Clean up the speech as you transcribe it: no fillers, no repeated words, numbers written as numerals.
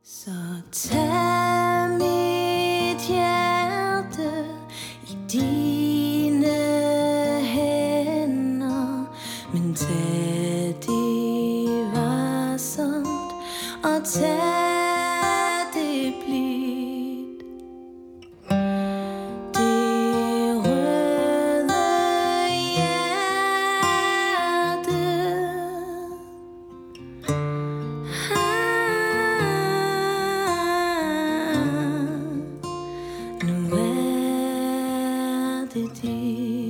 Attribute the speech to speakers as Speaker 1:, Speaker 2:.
Speaker 1: Så tag mit hjerte i dine hænder, men tag det varsomt og tag det blidt. Det røde hjerte, nu er det dit.